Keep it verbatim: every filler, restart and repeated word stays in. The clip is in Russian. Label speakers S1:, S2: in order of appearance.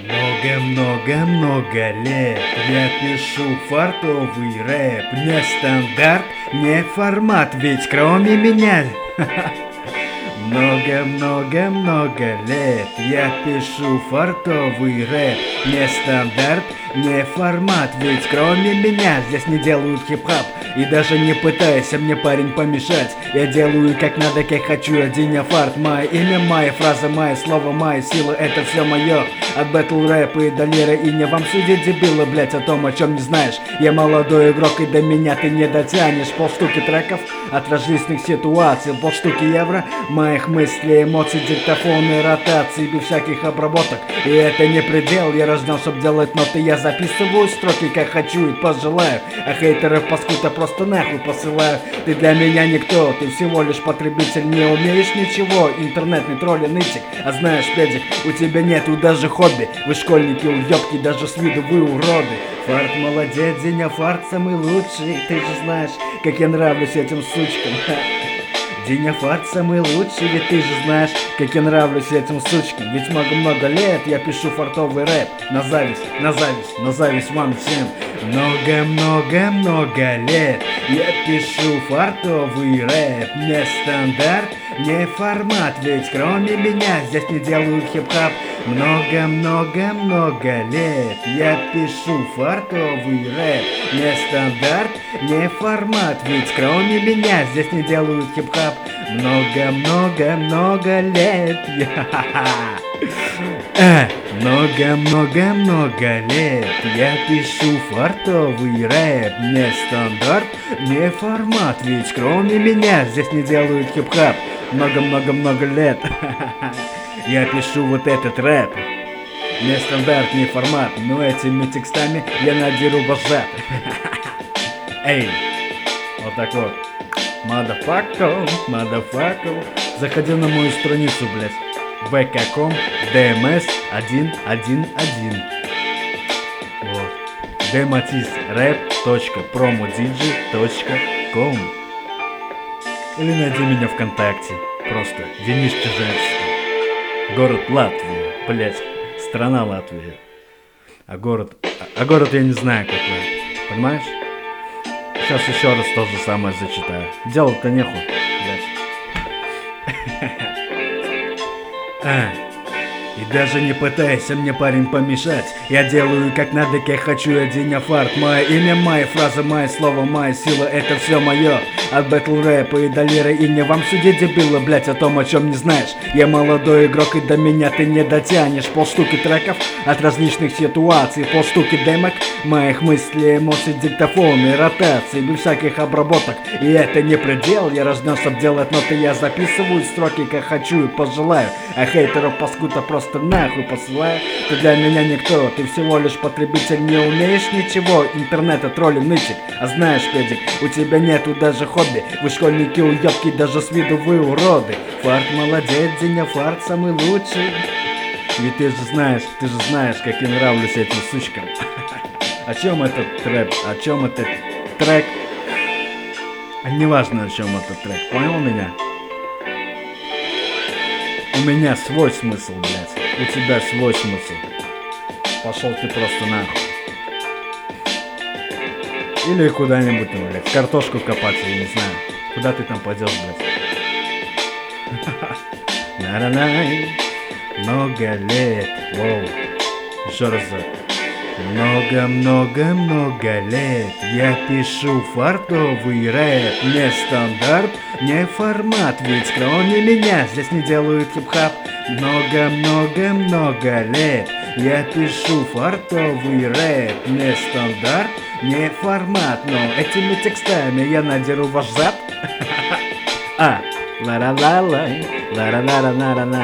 S1: Много-много-много лет я пишу фартовый рэп. Не стандарт, не формат, ведь кроме меня много-много-много лет я пишу фартовый рэп. Не стандарт, не формат, ведь кроме меня здесь не делают хип-хап. И даже не пытайся мне, парень, помешать. Я делаю как надо, как хочу, один я фарт. Мое имя, моя фраза, мое слово, моя сила, это все мое. От бэтл рэпа и до лиры, и не вам судить, дебила, блять, о том, о чем не знаешь. Я молодой игрок, и до меня ты не дотянешь. Полштуки треков от различных ситуаций, полштуки евро моих мыслей, эмоций, диктофонной ротации, без всяких обработок. И это не предел, я рожден, чтоб делать ноты. Я записываю строки, как хочу и пожелаю. А хейтеров паскуда просто нахуй посылаю. Ты для меня никто, ты всего лишь потребитель. Не умеешь ничего, интернетный тролль, нытик. А знаешь, педик, у тебя нету даже хобби. Вы школьники, уёбки, даже с виду вы уроды. Фарт молодец, Деня, фарт самый лучший. Ты же знаешь, как я нравлюсь этим сучкам. Деня, фарт самый лучший, ведь ты же знаешь, как я нравлюсь этим сучкам. Ведь много-много лет я пишу фартовый рэп. На зависть, на зависть, на зависть вам всем. Много-много-много лет я пишу фартовый рэп. Не стандарт, не формат, ведь кроме меня здесь не делают хип-хап. Много-много-много лет я пишу фартовый рэп. Не стандарт, не формат, ведь кроме меня здесь не делают хип-хап. Много-много-много лет я Много-много-много лет я пишу фартовый рэп. Не стандарт, не формат, ведь кроме меня здесь не делают хип-хап. Много-много-много лет я пишу вот этот рэп. Не стандарт, не формат, но этими текстами я надеру базар. Эй, вот так вот. Motherfucker, motherfucker. Заходи на мою страницу, блять. вэ ка точка ком дэ эм эс один один один. Вот. дематис рэп точка промодиджи точка ком. Или найди меня ВКонтакте. Просто Денис Чижевский. Город Латвия, блять. Страна Латвия. А город... А, а город я не знаю какой. Понимаешь? Сейчас еще раз то же самое зачитаю. Делать-то нехуй, блядь. И даже не пытайся мне, парень, помешать. Я делаю как надо, как хочу, один я фарт. Мое имя, моя фраза, мое слово, моя сила, это все мое. От бэтл рэпа и до лиры, и не вам судить, дебила, блять, о том, о чем не знаешь. Я молодой игрок, и до меня ты не дотянешь. Полштуки треков от различных ситуаций, полштуки демок моих мыслей, эмоций, диктофонной ротации, без всяких обработок. И это не предел, я рожден, чтоб делать ноты. Я записываю строки, как хочу и пожелаю. А хейтеров паскуда просто нахуй посылаю. Ты для меня никто, ты всего лишь потребитель. Не умеешь ничего, интернета тролли, нытик. А знаешь, педик, у тебя нету даже хобби. Вы школьники, уёбки, даже с виду вы уроды. Фарт молодец, Деня, фарт самый лучший. Ведь ты же знаешь, ты же знаешь, как я нравлюсь этим сучкам. О чем этот рэп, о чем этот трек? Неважно, о чем этот трек, понял меня? У меня свой смысл, блядь. У тебя свой смысл. Пошел ты просто нахуй. Или куда-нибудь, ну, блядь, картошку копать, я не знаю. Куда ты там пойдешь, блядь? На-на-най. Много лет. Воу. Еще раз. Много-много-много лет я пишу фартовый рэп. Не стандарт, не формат, ведь кроме меня здесь не делают хип-хап. Много-много-много лет я пишу фартовый рэп. Не стандарт, не формат, но этими текстами я надеру ваш зад. А, ла-ла-ла-лай, ла-ла-ла-ла-ла-ла.